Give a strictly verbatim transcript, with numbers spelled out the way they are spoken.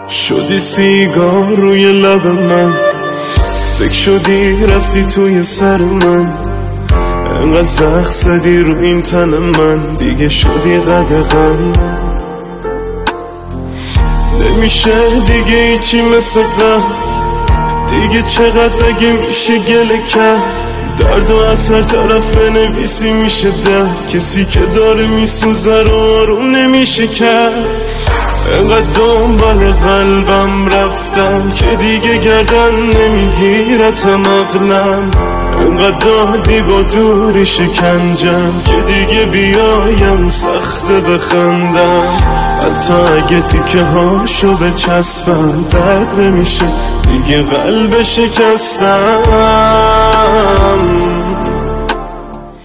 شدی سیگار روی لب من، فکر شدی رفتی توی سر من، انقدر زخم زدی رو این تن من، دیگه شدی قدغن. نمیشه دیگه ایچی مثل قبل، دیگه چقدر اگه میشه گله کرد، درد و از هر طرف بنویسی میشه درد، کسی که داره میسوزه رو آروم نمیشه کرد. انقدر دنبال قلبم رفتم که دیگه گردن نمیگیرتم عقلم، انقدر دادی با دوری شکنجم که دیگه بیایم سخته بخندم. حتی اگه تیکه هاشو بچسبم درد نمیشه دیگه قلب شکستم.